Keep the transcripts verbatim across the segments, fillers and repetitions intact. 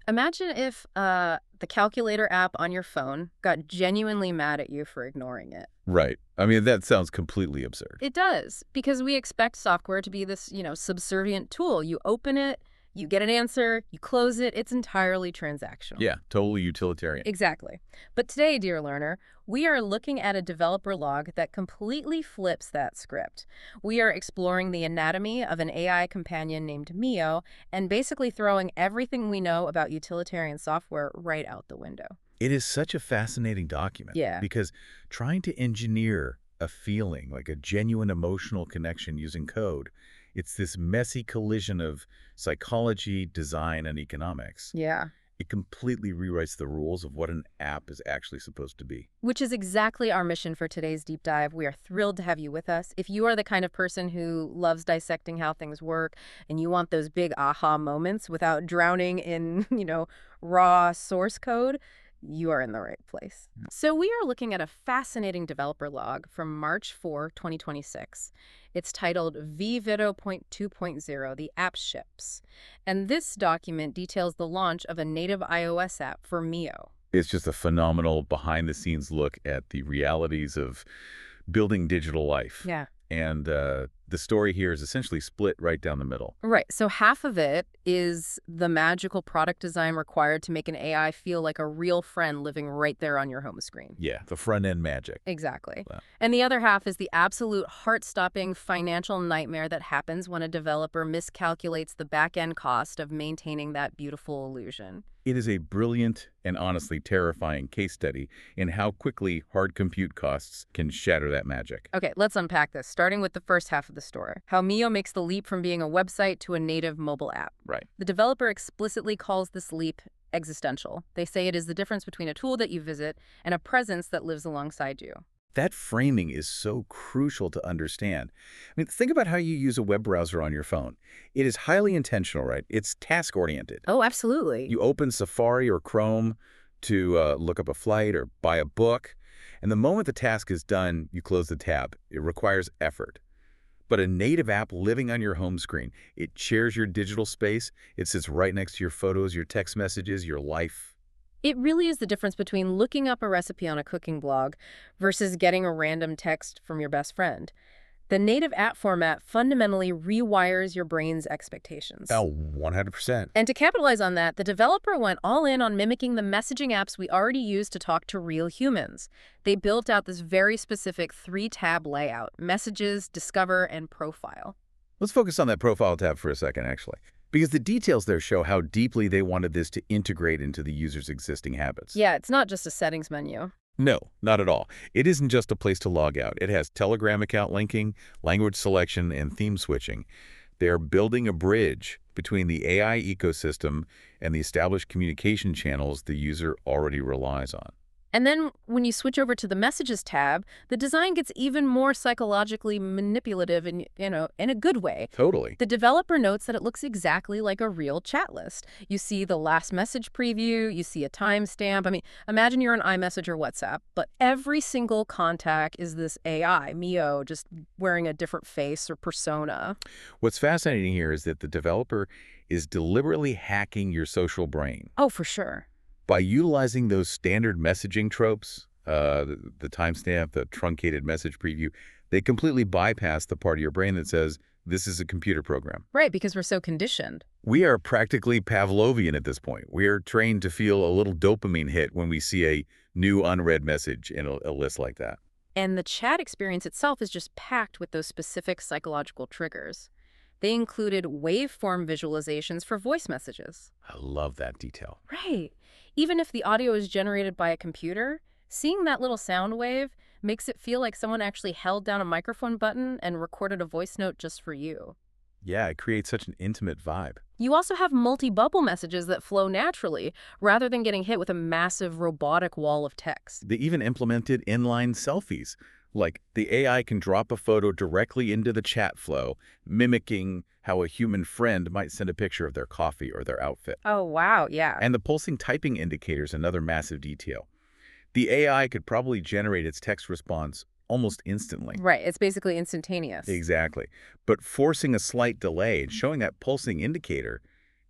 Imagine if uh, the calculator app on your phone got genuinely mad at you for ignoring it. Right. I mean, that sounds completely absurd. It does, because we expect software to be this, you know, subservient tool. You open it, you get an answer, you close it. It's entirely transactional. Yeah, totally utilitarian. Exactly. But today, dear learner, we are looking at a developer log that completely flips that script. We are exploring the anatomy of an A I companion named Mio and basically throwing everything we know about utilitarian software right out the window. It is such a fascinating document Yeah. because trying to engineer a feeling, like a genuine emotional connection using code, it's this messy collision of psychology, design, and economics. Yeah. It completely rewrites the rules of what an app is actually supposed to be. Which is exactly our mission for today's deep dive. We are thrilled to have you with us. If you are the kind of person who loves dissecting how things work and you want those big aha moments without drowning in, you know, raw source code, you are in the right place. So we are looking at a fascinating developer log from March fourth, twenty twenty-six. It's titled vVido point two point zero, the app ships. And this document details the launch of a native iOS app for Mio. It's just a phenomenal behind-the-scenes look at the realities of building digital life. Yeah. And uh, the story here is essentially split right down the middle. Right. So half of it is the magical product design required to make an A I feel like a real friend living right there on your home screen. Yeah, the front-end magic. Exactly. Wow. And the other half is the absolute heart-stopping financial nightmare that happens when a developer miscalculates the back-end cost of maintaining that beautiful illusion. It is a brilliant and honestly terrifying case study in how quickly hard compute costs can shatter that magic. Okay, let's unpack this, starting with the first half of the story. How Mio makes the leap from being a website to a native mobile app. Right. The developer explicitly calls this leap existential. They say it is the difference between a tool that you visit and a presence that lives alongside you. That framing is so crucial to understand. I mean, think about how you use a web browser on your phone. It is highly intentional, right? It's task-oriented. Oh, absolutely. You open Safari or Chrome to uh, look up a flight or buy a book, and the moment the task is done, you close the tab. It requires effort. But a native app living on your home screen, it shares your digital space. It sits right next to your photos, your text messages, your life. It really is the difference between looking up a recipe on a cooking blog versus getting a random text from your best friend. The native app format fundamentally rewires your brain's expectations. Oh, one hundred percent. And to capitalize on that, the developer went all in on mimicking the messaging apps we already use to talk to real humans. They built out this very specific three-tab layout: Messages, Discover, and Profile. Let's focus on that profile tab for a second, actually, because the details there show how deeply they wanted this to integrate into the user's existing habits. Yeah, it's not just a settings menu. No, not at all. It isn't just a place to log out. It has Telegram account linking, language selection, and theme switching. They're building a bridge between the A I ecosystem and the established communication channels the user already relies on. And then when you switch over to the Messages tab, the design gets even more psychologically manipulative in, you know, in a good way. Totally. The developer notes that it looks exactly like a real chat list. You see the last message preview, you see a timestamp. I mean, imagine you're on iMessage or WhatsApp, but every single contact is this A I, Mio, just wearing a different face or persona. What's fascinating here is that the developer is deliberately hacking your social brain. Oh, for sure. By utilizing those standard messaging tropes, uh, the, the timestamp, the truncated message preview, they completely bypass the part of your brain that says, this is a computer program. Right, because we're so conditioned. We are practically Pavlovian at this point. We are trained to feel a little dopamine hit when we see a new unread message in a, a list like that. And the chat experience itself is just packed with those specific psychological triggers. They included waveform visualizations for voice messages. I love that detail. Right. Even if the audio is generated by a computer, seeing that little sound wave makes it feel like someone actually held down a microphone button and recorded a voice note just for you. Yeah, it creates such an intimate vibe. You also have multi-bubble messages that flow naturally, rather than getting hit with a massive robotic wall of text. They even implemented inline selfies. Like, the A I can drop a photo directly into the chat flow, mimicking how a human friend might send a picture of their coffee or their outfit. Oh, wow, yeah. And the pulsing typing indicator is another massive detail. The A I could probably generate its text response almost instantly. Right, it's basically instantaneous. Exactly. But forcing a slight delay and showing that pulsing indicator,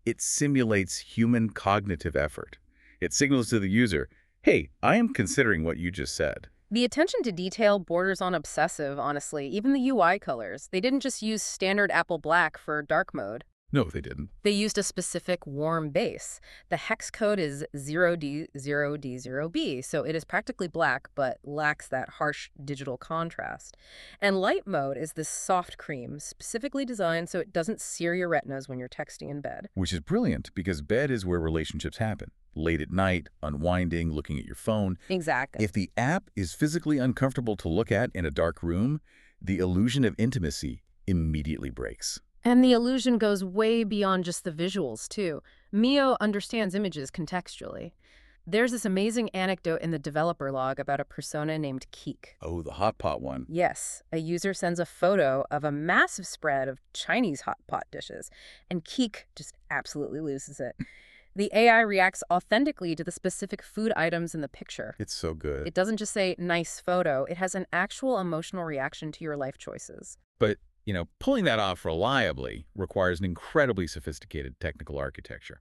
It simulates human cognitive effort. It signals to the user, hey, I am considering what you just said. The attention to detail borders on obsessive, honestly. Even the U I colors. They didn't just use standard Apple Black for dark mode. No, they didn't. They used a specific warm base. The hex code is zero D zero D zero B, so it is practically black but lacks that harsh digital contrast. And light mode is this soft cream, specifically designed so it doesn't sear your retinas when you're texting in bed. Which is brilliant because bed is where relationships happen. Late at night, unwinding, looking at your phone. Exactly. If the app is physically uncomfortable to look at in a dark room, the illusion of intimacy immediately breaks. And the illusion goes way beyond just the visuals, too. Mio understands images contextually. There's this amazing anecdote in the developer log about a persona named Keek. Oh, the hot pot one. Yes, a user sends a photo of a massive spread of Chinese hot pot dishes, and Keek just absolutely loses it. The A I reacts authentically to the specific food items in the picture. It's so good. It doesn't just say, nice photo. It has an actual emotional reaction to your life choices. But, you know, pulling that off reliably requires an incredibly sophisticated technical architecture.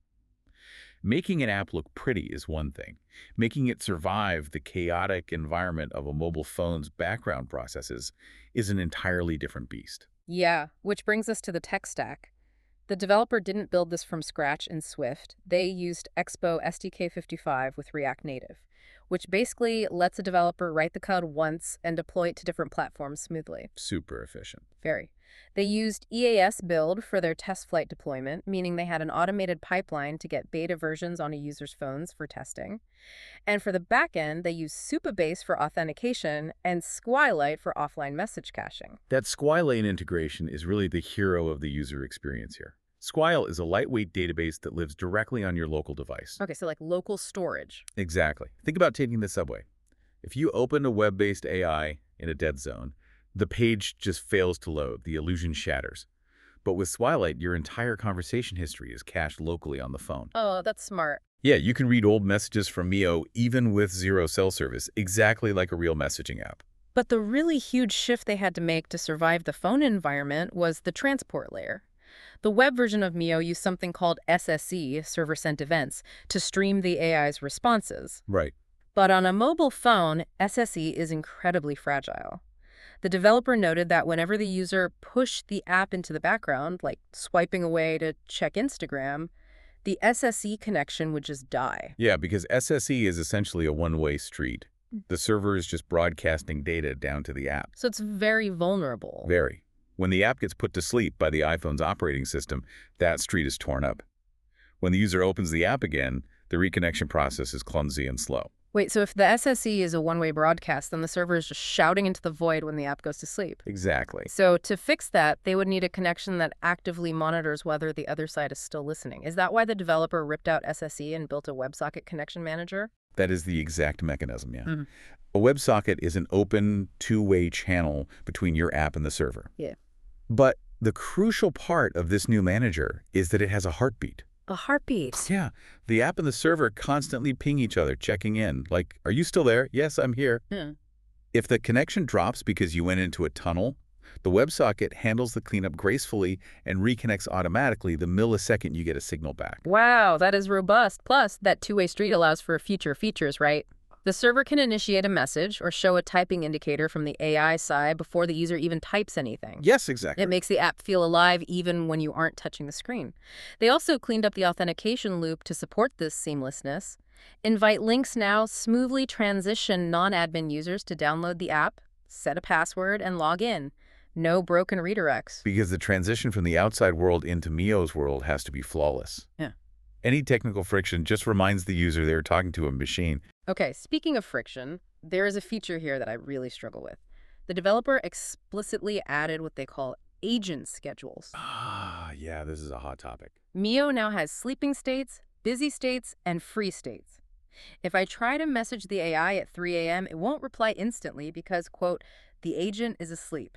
Making an app look pretty is one thing. Making it survive the chaotic environment of a mobile phone's background processes is an entirely different beast. Yeah, which brings us to the tech stack. The developer didn't build this from scratch in Swift. They used Expo S D K fifty-five with React Native, which basically lets a developer write the code once and deploy it to different platforms smoothly. Super efficient. Very. They used E A S build for their test flight deployment, meaning they had an automated pipeline to get beta versions on a user's phones for testing. And for the backend, they used Supabase for authentication and Squalite for offline message caching. That Squalane integration is really the hero of the user experience here. Squile is a lightweight database that lives directly on your local device. Okay, so like local storage. Exactly. Think about taking the subway. If you open a web-based A I in a dead zone, the page just fails to load. The illusion shatters. But with Squalite, your entire conversation history is cached locally on the phone. Oh, that's smart. Yeah, you can read old messages from Mio even with zero cell service, exactly like a real messaging app. But the really huge shift they had to make to survive the phone environment was the transport layer. The web version of Mio used something called S S E, server-sent events, to stream the A I's responses. Right. But on a mobile phone, S S E is incredibly fragile. The developer noted that whenever the user pushed the app into the background, like swiping away to check Instagram, the S S E connection would just die. Yeah, because S S E is essentially a one-way street. The server is just broadcasting data down to the app. So it's very vulnerable. Very. When the app gets put to sleep by the iPhone's operating system, that street is torn up. When the user opens the app again, the reconnection process is clumsy and slow. Wait, so if the S S E is a one-way broadcast, then the server is just shouting into the void when the app goes to sleep. Exactly. So to fix that, they would need a connection that actively monitors whether the other side is still listening. Is that why the developer ripped out S S E and built a WebSocket connection manager? That is the exact mechanism, yeah. Mm-hmm. A WebSocket is an open, two-way channel between your app and the server. Yeah. But the crucial part of this new manager is that it has a heartbeat. A heartbeat. Yeah. The app and the server constantly ping each other, checking in. Like, are you still there? Yes, I'm here. Yeah. If the connection drops because you went into a tunnel, the WebSocket handles the cleanup gracefully and reconnects automatically the millisecond you get a signal back. Wow, that is robust. Plus, that two-way street allows for future features, right? The server can initiate a message or show a typing indicator from the A I side before the user even types anything. Yes, exactly. It makes the app feel alive even when you aren't touching the screen. They also cleaned up the authentication loop to support this seamlessness. Invite links now smoothly transition non-admin users to download the app, set a password, and log in. No broken redirects. Because the transition from the outside world into Mio's world has to be flawless. Yeah. Any technical friction just reminds the user they're talking to a machine. Okay, speaking of friction, there is a feature here that I really struggle with. The developer explicitly added what they call agent schedules. Ah, yeah, this is a hot topic. Mio now has sleeping states, busy states, and free states. If I try to message the A I at three A M, it won't reply instantly because, quote, the agent is asleep.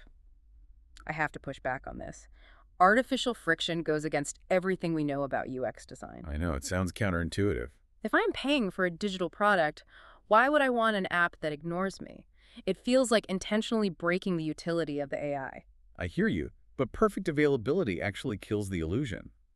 I have to push back on this. Artificial friction goes against everything we know about U X design. I know, it sounds counterintuitive. If I'm paying for a digital product, why would I want an app that ignores me? It feels like intentionally breaking the utility of the A I. I hear you, but perfect availability actually kills the illusion.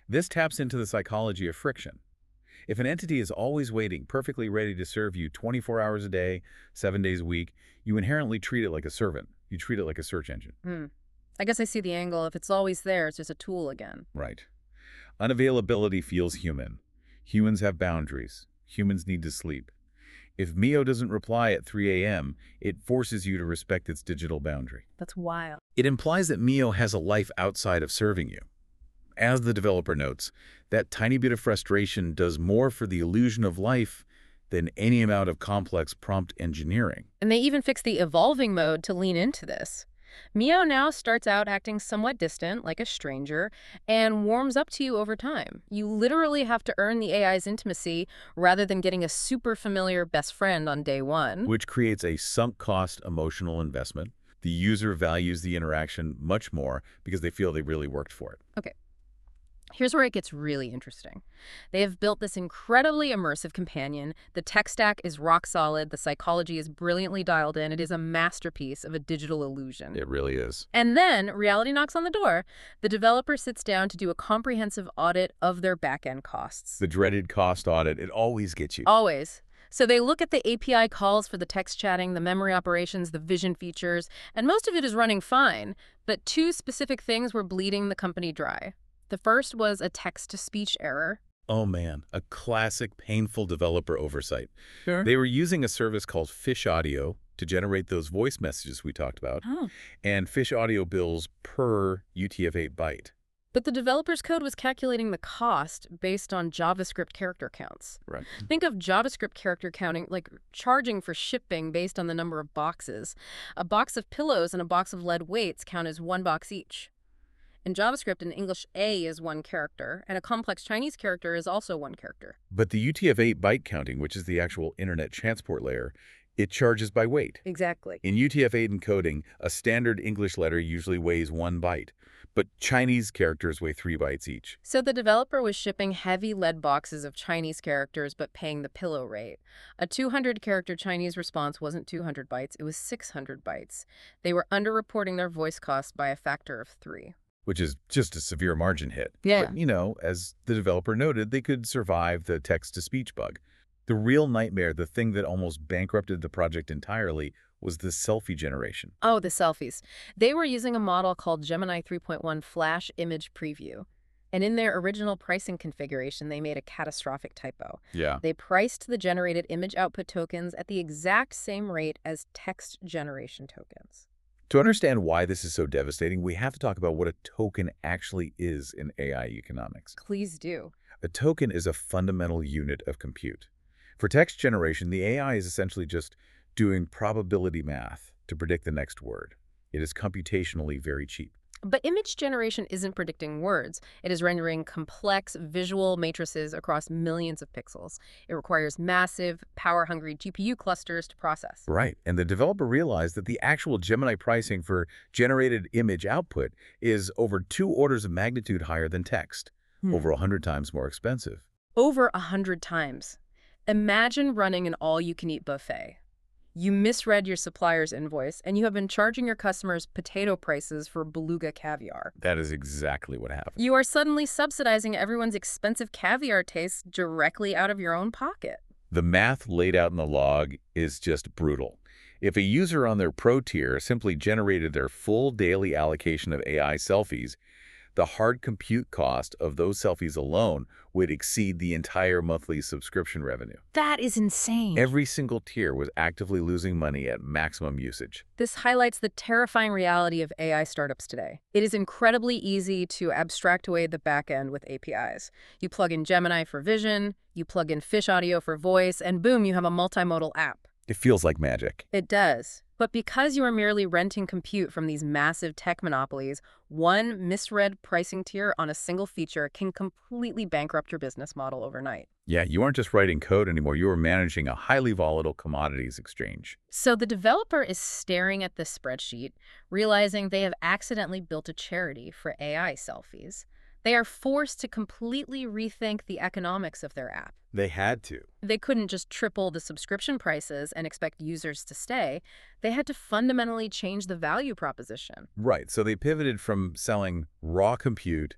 This taps into the psychology of friction. If an entity is always waiting, perfectly ready to serve you twenty-four hours a day, seven days a week, you inherently treat it like a servant. You treat it like a search engine. Hmm. I guess I see the angle. If it's always there, it's just a tool again. Right. Unavailability feels human. Humans have boundaries. Humans need to sleep. If Mio doesn't reply at three A M, it forces you to respect its digital boundary. That's wild. It implies that Mio has a life outside of serving you. As the developer notes, that tiny bit of frustration does more for the illusion of life than any amount of complex prompt engineering. And they even fixed the evolving mode to lean into this. Mio now starts out acting somewhat distant, like a stranger, and warms up to you over time. You literally have to earn the A I's intimacy rather than getting a super familiar best friend on day one. Which creates a sunk cost emotional investment. The user values the interaction much more because they feel they really worked for it. Okay. Here's where it gets really interesting. They have built this incredibly immersive companion. The tech stack is rock solid. The psychology is brilliantly dialed in. It is a masterpiece of a digital illusion. It really is. And then reality knocks on the door. The developer sits down to do a comprehensive audit of their back-end costs. The dreaded cost audit, it always gets you. Always. So they look at the A P I calls for the text chatting, the memory operations, the vision features, and most of it is running fine. But two specific things were bleeding the company dry. The first was a text-to-speech error. Oh man, a classic painful developer oversight. Sure. They were using a service called Fish Audio to generate those voice messages we talked about, Oh. and Fish Audio bills per U T F eight byte. But the developer's code was calculating the cost based on JavaScript character counts. Right. Think of JavaScript character counting like charging for shipping based on the number of boxes. A box of pillows and a box of lead weights count as one box each. In JavaScript, an English A is one character, and a complex Chinese character is also one character. But the U T F eight byte counting, which is the actual internet transport layer, it charges by weight. Exactly. In U T F eight encoding, a standard English letter usually weighs one byte, but Chinese characters weigh three bytes each. So the developer was shipping heavy lead boxes of Chinese characters but paying the pillow rate. A two hundred character Chinese response wasn't two hundred bytes, it was six hundred bytes. They were underreporting their voice costs by a factor of three. Which is just a severe margin hit. Yeah. But, you know, as the developer noted, they could survive the text-to-speech bug. The real nightmare, the thing that almost bankrupted the project entirely, was the selfie generation. Oh, the selfies. They were using a model called Gemini three point one Flash Image Preview. And in their original pricing configuration, they made a catastrophic typo. Yeah. They priced the generated image output tokens at the exact same rate as text generation tokens. To understand why this is so devastating, we have to talk about what a token actually is in A I economics. Please do. A token is a fundamental unit of compute. For text generation, the A I is essentially just doing probability math to predict the next word. It is computationally very cheap. But image generation isn't predicting words. It is rendering complex visual matrices across millions of pixels. It requires massive, power-hungry G P U clusters to process. Right, and the developer realized that the actual Gemini pricing for generated image output is over two orders of magnitude higher than text, Hmm. over one hundred times more expensive. Over a hundred times. Imagine running an all-you-can-eat buffet. You misread your supplier's invoice, and you have been charging your customers potato prices for beluga caviar. That is exactly what happened. You are suddenly subsidizing everyone's expensive caviar tastes directly out of your own pocket. The math laid out in the log is just brutal. If a user on their Pro tier simply generated their full daily allocation of A I selfies, the hard compute cost of those selfies alone would exceed the entire monthly subscription revenue. That is insane. Every single tier was actively losing money at maximum usage. This highlights the terrifying reality of A I startups today. It is incredibly easy to abstract away the back end with A P Is. You plug in Gemini for vision, you plug in Fish Audio for voice, and boom, you have a multimodal app. It feels like magic. It does. But because you are merely renting compute from these massive tech monopolies, one misread pricing tier on a single feature can completely bankrupt your business model overnight. Yeah, you aren't just writing code anymore. You are managing a highly volatile commodities exchange. So the developer is staring at this spreadsheet, realizing they have accidentally built a charity for A I selfies. They are forced to completely rethink the economics of their app. They had to. They couldn't just triple the subscription prices and expect users to stay. They had to fundamentally change the value proposition. Right, so they pivoted from selling raw compute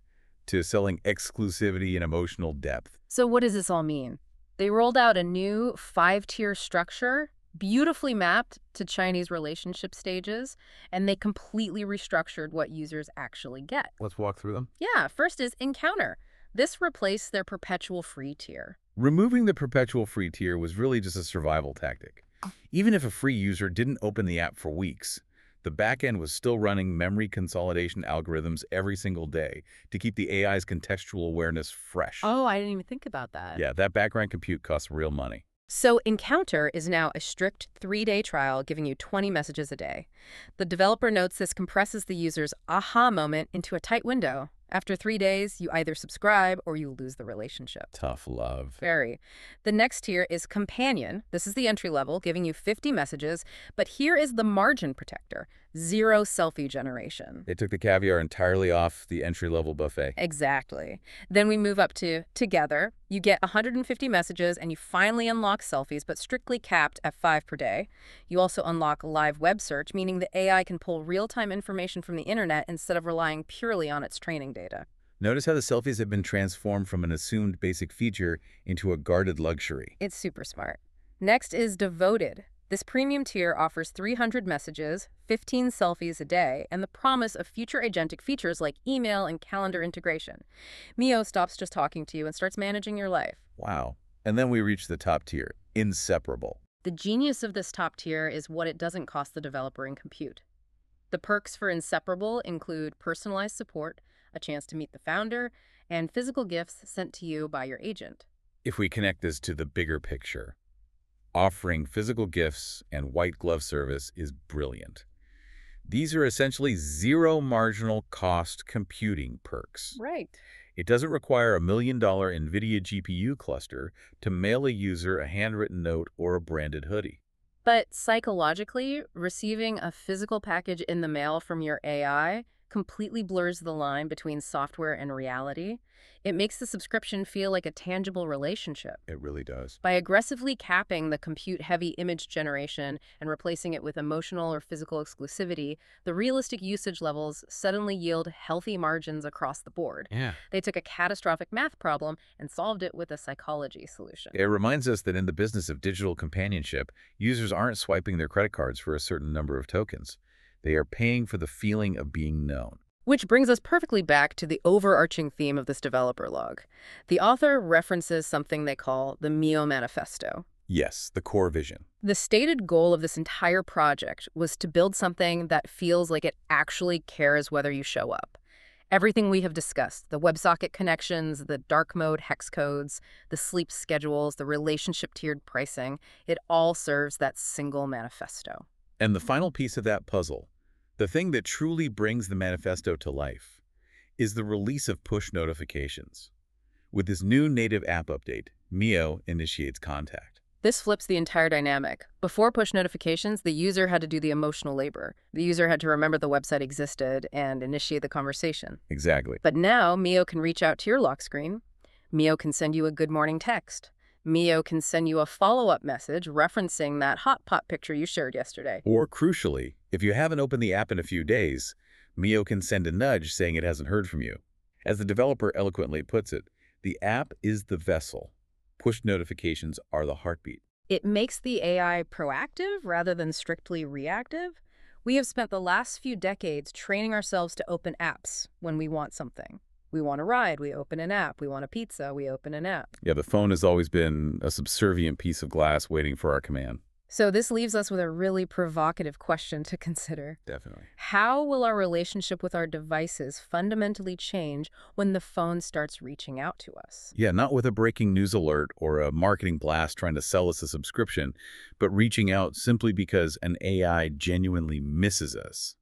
to selling exclusivity and emotional depth. So what does this all mean? They rolled out a new five-tier structure, beautifully mapped to Chinese relationship stages, and they completely restructured what users actually get. Let's walk through them. Yeah, first is Encounter. This replaced their perpetual free tier. Removing the perpetual free tier was really just a survival tactic. Even if a free user didn't open the app for weeks, the backend was still running memory consolidation algorithms every single day to keep the A I's contextual awareness fresh. Oh, I didn't even think about that. Yeah, that background compute costs real money. So Encounter is now a strict three-day trial giving you twenty messages a day. The developer notes this compresses the user's aha moment into a tight window. After three days, you either subscribe or you lose the relationship. Tough love. Very. The next tier is Companion. This is the entry level, giving you fifty messages. But here is the margin protector, zero selfie generation. They took the caviar entirely off the entry-level buffet. Exactly. Then we move up to Together. You get one hundred fifty messages and you finally unlock selfies, but strictly capped at five per day. You also unlock live web search, meaning the A I can pull real-time information from the internet instead of relying purely on its training data. Notice how the selfies have been transformed from an assumed basic feature into a guarded luxury. It's super smart. Next is Devoted. This premium tier offers three hundred messages, fifteen selfies a day, and the promise of future agentic features like email and calendar integration. Mio stops just talking to you and starts managing your life. Wow. And then we reach the top tier, Inseparable. The genius of this top tier is what it doesn't cost the developer in compute. The perks for Inseparable include personalized support, a chance to meet the founder, and physical gifts sent to you by your agent. If we connect this to the bigger picture, offering physical gifts and white glove service is brilliant. These are essentially zero marginal cost computing perks. Right. It doesn't require a million dollar NVIDIA G P U cluster to mail a user a handwritten note or a branded hoodie. But psychologically, receiving a physical package in the mail from your A I completely blurs the line between software and reality. It makes the subscription feel like a tangible relationship. It really does. By aggressively capping the compute-heavy image generation and replacing it with emotional or physical exclusivity, the realistic usage levels suddenly yield healthy margins across the board. Yeah. They took a catastrophic math problem and solved it with a psychology solution. It reminds us that in the business of digital companionship, users aren't swiping their credit cards for a certain number of tokens. They are paying for the feeling of being known. Which brings us perfectly back to the overarching theme of this developer log. The author references something they call the Mio Manifesto. Yes, the core vision. The stated goal of this entire project was to build something that feels like it actually cares whether you show up. Everything we have discussed, the WebSocket connections, the dark mode hex codes, the sleep schedules, the relationship tiered pricing, it all serves that single manifesto. And the final piece of that puzzle, the thing that truly brings the manifesto to life, is the release of push notifications. With this new native app update, Mio initiates contact. This flips the entire dynamic. Before push notifications, the user had to do the emotional labor. The user had to remember the website existed and initiate the conversation. Exactly. But now, Mio can reach out to your lock screen. Mio can send you a good morning text. Mio can send you a follow-up message referencing that hot pot picture you shared yesterday. Or crucially, if you haven't opened the app in a few days, Mio can send a nudge saying it hasn't heard from you. As the developer eloquently puts it, the app is the vessel. Push notifications are the heartbeat. It makes the A I proactive rather than strictly reactive. We have spent the last few decades training ourselves to open apps when we want something. We want a ride, we open an app. We want a pizza, we open an app. Yeah, the phone has always been a subservient piece of glass waiting for our command. So this leaves us with a really provocative question to consider. Definitely. How will our relationship with our devices fundamentally change when the phone starts reaching out to us? Yeah, not with a breaking news alert or a marketing blast trying to sell us a subscription, but reaching out simply because an A I genuinely misses us.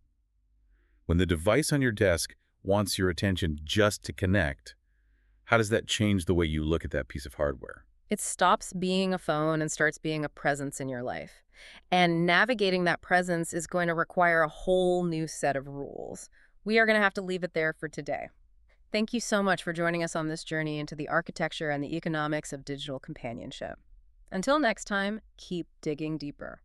When the device on your desk wants your attention just to connect, how does that change the way you look at that piece of hardware? It stops being a phone and starts being a presence in your life. And navigating that presence is going to require a whole new set of rules. We are going to have to leave it there for today. Thank you so much for joining us on this journey into the architecture and the economics of digital companionship. Until next time, keep digging deeper.